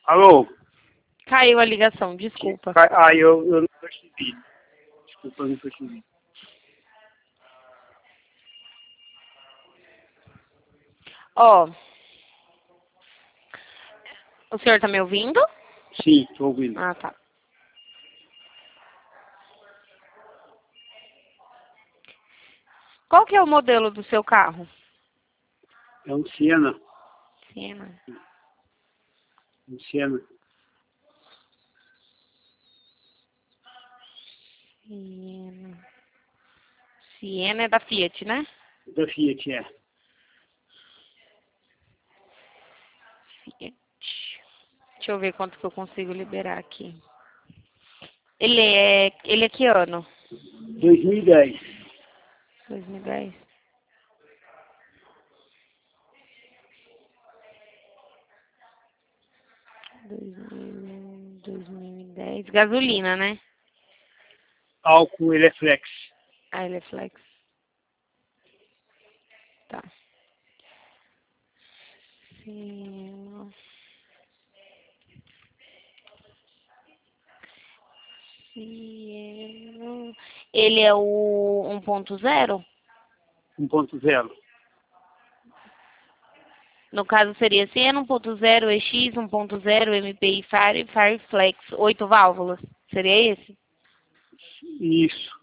Alô? Caiu a ligação, desculpa. Eu não percebi. Desculpa, eu não percebi. Ó, o senhor tá me ouvindo? Sim, estou ouvindo. Ah, tá. Qual que é o modelo do seu carro? É um Siena. Siena. Um Siena. Siena. Siena é da Fiat, né? Da Fiat, é. Fiat. Deixa eu ver quanto que eu consigo liberar aqui. Ele é que ano? 2010. 2010. 2010. Gasolina, né? Álcool Eleflex. Ah, ele é flex. Tá. Sim. Sim. Ele é o 1.0? 1.0. No caso seria Siena 1.0, EX 1.0, MPI Fireflex, 8 válvulas. Seria esse? Isso.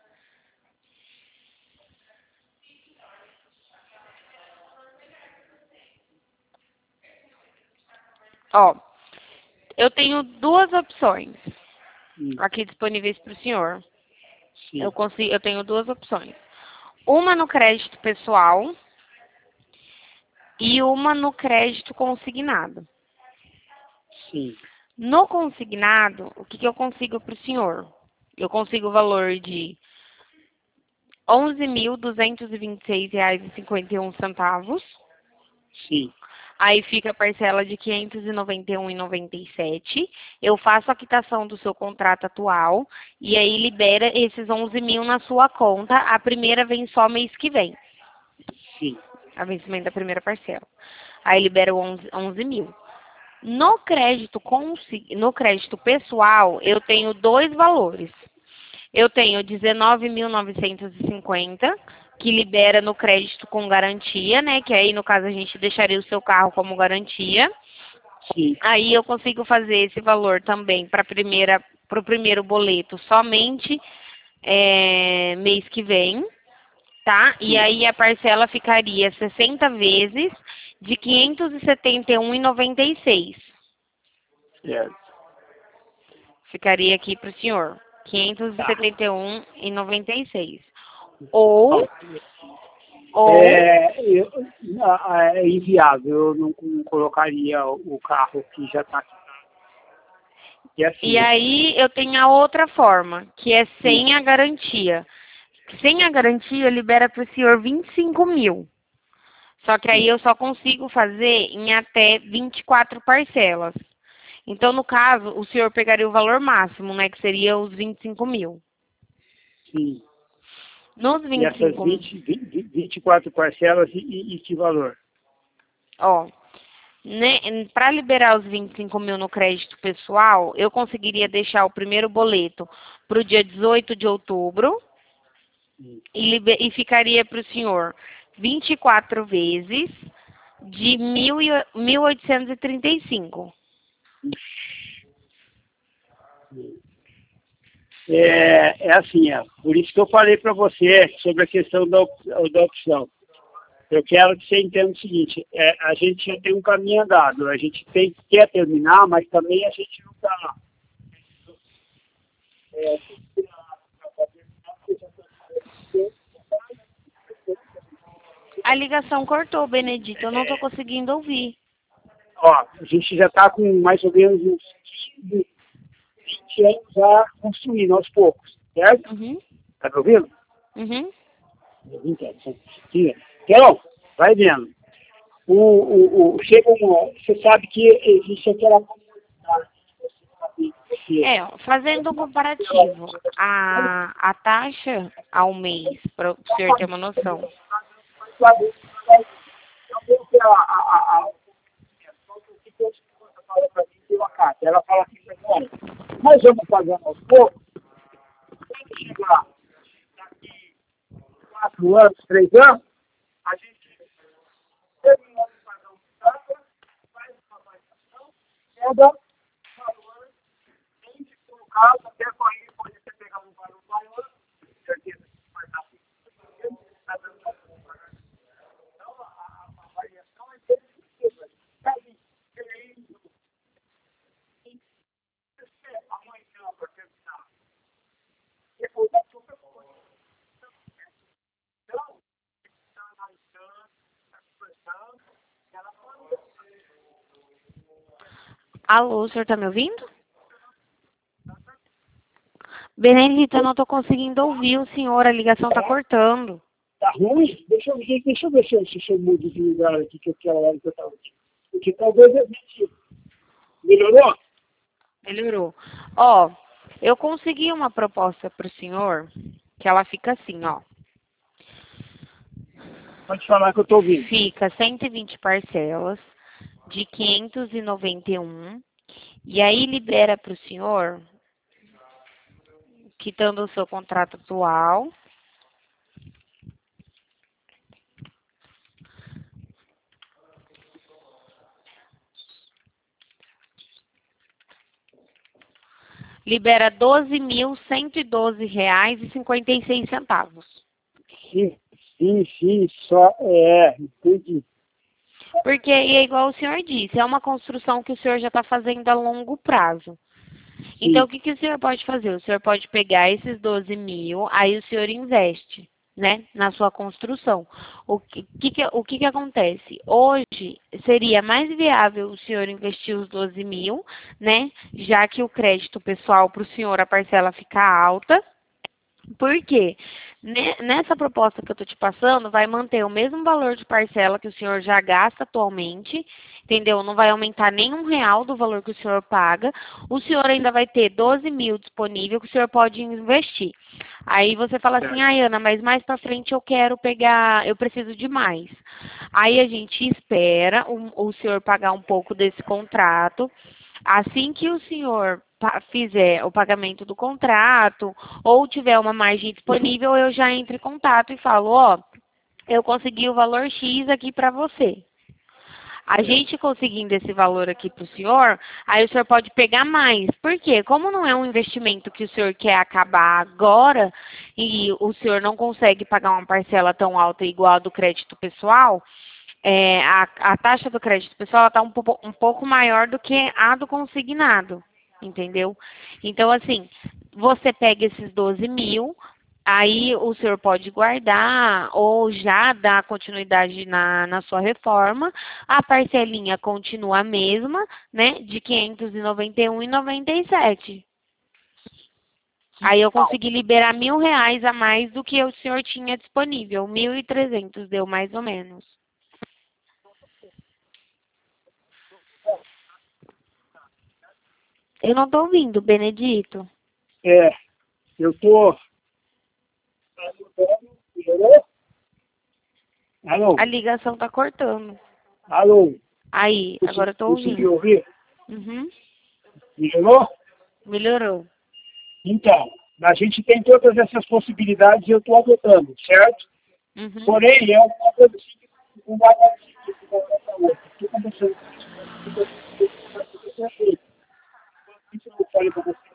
Ó, eu tenho duas opções Hum, aqui disponíveis para o senhor. Sim. Eu tenho duas opções. Uma no crédito pessoal e uma no crédito consignado. Sim. No consignado, o que eu consigo para o senhor? Eu consigo o valor de R$ 11.226,51. Sim. Aí fica a parcela de R$ 591,97. Eu faço a quitação do seu contrato atual e aí libera esses 11 mil na sua conta. A primeira vem só mês que vem, Sim. a vencimento da primeira parcela. Aí libera 11 mil. No crédito pessoal, eu tenho dois valores. Eu tenho 19.950, que libera no crédito com garantia, né? Que aí, no caso, a gente deixaria o seu carro como garantia. Sim. Aí eu consigo fazer esse valor também para o primeiro boleto somente mês que vem, tá? E Sim. aí a parcela ficaria 60 vezes de R$ 571,96. Certo. Ficaria aqui para o senhor. Tá. 571,96. Ó, Ou, é inviável. Eu não colocaria o carro que já está aqui. E e assim. aí eu tenho a outra forma, que é Hum, sem a garantia. Sem a garantia, libera para o senhor 25 mil. Só que aí Sim. eu só consigo fazer em até 24 parcelas. Então, no caso, o senhor pegaria o valor máximo, né? Que seria os 25 mil. Sim. Nos E 25 essas mil, 24 parcelas e que valor? ó, né, para liberar os 25 mil no crédito pessoal, eu conseguiria deixar o primeiro boleto para o dia 18 de outubro Hum, e ficaria para o senhor 24 vezes de 1.835. hum. É assim, por isso que eu falei para você sobre a questão da opção. Eu quero que você entenda o seguinte, a gente já tem um caminho andado, a gente quer terminar, mas também a gente não está. A ligação cortou, Benedito. Eu não estou conseguindo ouvir. Ó, a gente já está com mais ou menos uns 15, 20 anos já construindo aos poucos, certo? Uhum, Tá me ouvindo? uhum. 20 anos. Então, vai vendo. Chega você sabe que existe aquela comunidade que É, ó, fazendo um comparativo, a taxa ao mês, para o senhor ter uma noção. pediu a carta. Ela fala assim, olha, nós vamos pagando aos poucos, quando chegar daqui 4 anos, 3 anos, a gente termina de pagar o carro, faz uma avaliação, pega o valor, vende por caso, até aí pode você pegar um valor maior, certeza que vai dar está dando para pagar. Então, a avaliação é definitiva. Sabe, amanhã, para terminar, depois da sua coisa. Então, está analisando, está conversando, ela falou. Alô, o senhor tá me ouvindo? Benedito, eu não tô conseguindo ouvir o senhor, a ligação tá cortando. Tá ruim? Deixa eu ver se eu mudo de lugar aqui, que aquela hora que eu estava aqui. Porque talvez a gente... Melhorou? Melhorou. Ó, eu consegui uma proposta pro senhor, que ela fica assim, ó. Pode falar que eu estou ouvindo. Fica 120 parcelas de 591. E aí libera pro senhor, quitando o seu contrato atual. Libera R$ 12.112,56. Sim, só entendi. Porque é igual o senhor disse, é uma construção que o senhor já está fazendo a longo prazo. Então, o que o senhor pode fazer? O senhor pode pegar esses 12 mil, aí o senhor investe, né, na sua construção. O que acontece? Hoje, seria mais viável o senhor investir os 12 mil, né, já que o crédito pessoal para o senhor, a parcela fica alta. Por quê? Nessa proposta que eu estou te passando, vai manter o mesmo valor de parcela que o senhor já gasta atualmente, entendeu? Não vai aumentar nem R$ 1 do valor que o senhor paga. O senhor ainda vai ter 12 mil disponível que o senhor pode investir. Aí você fala assim, Ana, mas mais para frente eu quero pegar, eu preciso de mais. Aí a gente espera o senhor pagar um pouco desse contrato. Assim que o senhor fizer o pagamento do contrato ou tiver uma margem disponível, eu já entro em contato e falo, ó, eu consegui o valor X aqui para você. A gente conseguindo esse valor aqui para o senhor, aí o senhor pode pegar mais. Por quê? Como não é um investimento que o senhor quer acabar agora e o senhor não consegue pagar uma parcela tão alta igual a do crédito pessoal, a taxa do crédito pessoal está um pouco maior do que a do consignado, entendeu? Então, assim, você pega esses 12 mil, aí o senhor pode guardar ou já dar continuidade na sua reforma, a parcelinha continua a mesma, né, de 591,97. Aí eu consegui liberar R$ 1.000 a mais do que o senhor tinha disponível, 1.300 deu mais ou menos. Eu não estou ouvindo, Benedito. Eu estou... Melhorou? Alô? A ligação está cortando. Alô? Aí, agora eu estou ouvindo. Conseguiu ouvir? Uhum. Melhorou? Melhorou. Então, a gente tem todas essas possibilidades e eu estou adotando, certo? Uhum. Porém, é uma coisa assim que não vai dar sentido de voltar para outra. Estou conversando com isso. Isso eu falei para você.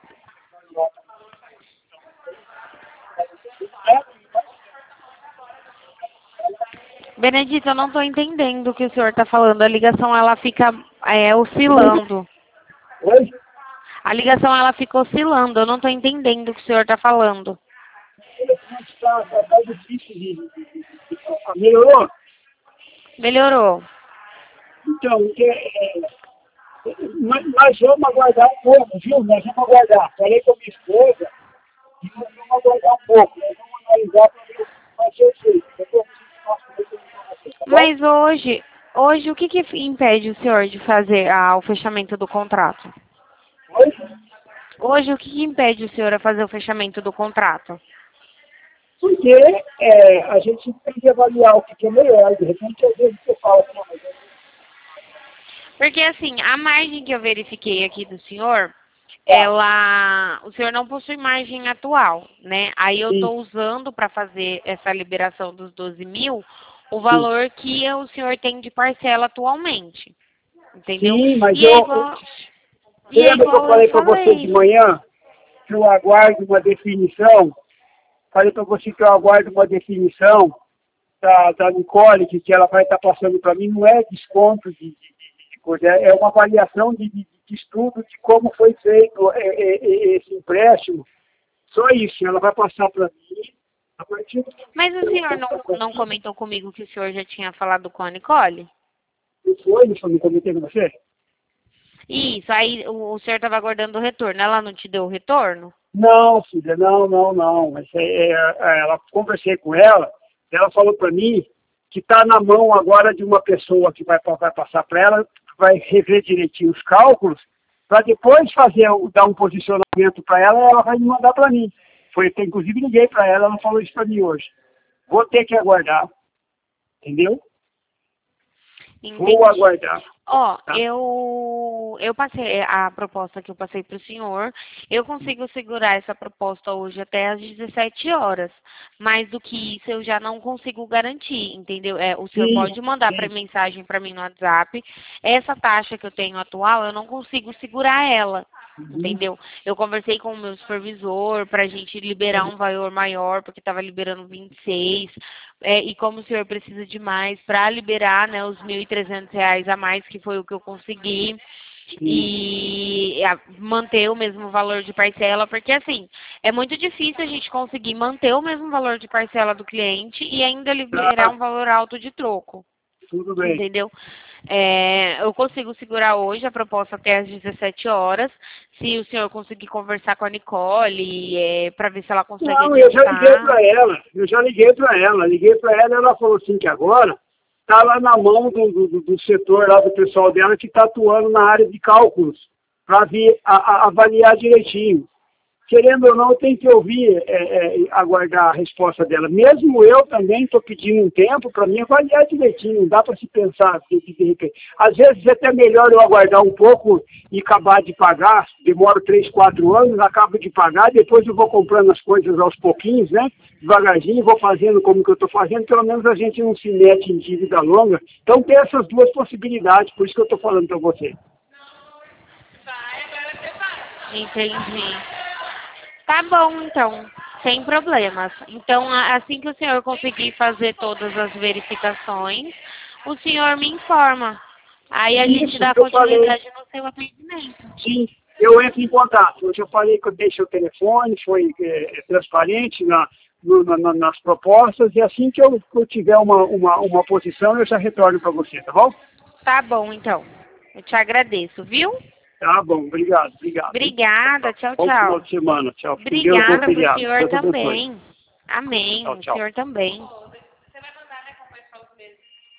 Benedito, eu não estou entendendo o que o senhor está falando. A ligação, ela fica oscilando. Oi? A ligação, ela fica oscilando. Eu não estou entendendo o que o senhor está falando. Está difícil melhorou? Melhorou. Então, nós vamos aguardar um pouco, viu? Nós vamos aguardar. Falei com a minha esposa e nós vamos aguardar um pouco. Nós vamos analisar para ver o que vai ser feito. Depois a gente passa por essa informação, tá bom? Mas hoje o que impede o senhor de fazer o fechamento do contrato? Oi? Hoje, o que impede o senhor a fazer o fechamento do contrato? Porque a gente tem que avaliar o que é melhor. De repente, às vezes você fala assim, mas Porque assim, a margem que eu verifiquei aqui do senhor, o senhor não possui margem atual, né? Aí eu Sim, estou usando para fazer essa liberação dos 12 mil o sim. valor que o senhor tem de parcela atualmente, entendeu? Sim, mas E é igual, você e é lembra que eu igual eu falei para você de falei. manhã que eu aguardo uma definição? Falei para você que eu aguardo uma definição da Nicole, que ela vai estar passando para mim, não é desconto de coisa, é uma avaliação de estudo de como foi feito esse empréstimo. Só isso, ela vai passar para mim a partir do... Mas o senhor não comentou comigo que o senhor já tinha falado com a Nicole? Não foi, não comentei com você? Isso, aí o senhor estava aguardando o retorno. Ela não te deu o retorno? Não, filha, não. Mas ela, conversei com ela falou para mim que está na mão agora de uma pessoa que vai passar para ela, vai rever direitinho os cálculos, para depois dar um posicionamento para ela vai me mandar para mim. Inclusive liguei para ela falou isso para mim hoje. Vou ter que aguardar, entendeu? Entendi. Vou aguardar. Ó, Tá? eu passei a proposta que eu passei para o senhor. Eu consigo segurar essa proposta hoje até às 17 horas. Mais do que isso eu já não consigo garantir, entendeu? O senhor Sim, pode mandar sim. mensagem para mim no WhatsApp. Essa taxa que eu tenho atual, eu não consigo segurar ela. Entendeu? Eu conversei com o meu supervisor para a gente liberar um valor maior, porque estava liberando 26. E como o senhor precisa de mais para liberar, né, os R$ 1.300 a mais, que foi o que eu consegui, e manter o mesmo valor de parcela, porque assim, é muito difícil a gente conseguir manter o mesmo valor de parcela do cliente e ainda liberar um valor alto de troco. Tudo bem. Entendeu? Eu consigo segurar hoje a proposta até às 17 horas. Se o senhor conseguir conversar com a Nicole, para ver se ela consegue Não, adiantar. eu já liguei para ela, ela falou assim que agora está lá na mão do setor lá do pessoal dela que está atuando na área de cálculos, para vir avaliar direitinho. Querendo ou não, tem que ouvir, aguardar a resposta dela. Mesmo eu também estou pedindo um tempo para mim avaliar direitinho, não dá para se pensar de repente. Às vezes é até melhor eu aguardar um pouco e acabar de pagar, demoro 3, 4 anos, acabo de pagar, depois eu vou comprando as coisas aos pouquinhos, né? Devagarzinho, vou fazendo como que eu estou fazendo, pelo menos a gente não se mete em dívida longa. Então tem essas duas possibilidades, por isso que eu estou falando para você. Entendi. Tá bom, então. Sem problemas. Então, assim que o senhor conseguir fazer todas as verificações, o senhor me informa. Aí a gente dá continuidade no seu atendimento. Sim, eu entro em contato. Eu já falei que eu deixei o telefone, foi transparente nas propostas, e assim que eu tiver uma posição, eu já retorno para você, tá bom? Tá bom, então. Eu te agradeço, viu? Tá bom, obrigado. Obrigada, tchau, Bom final tchau. de semana, tchau. Obrigada pro senhor Deus abençoe. também. Amém, Tchau, o tchau. senhor também.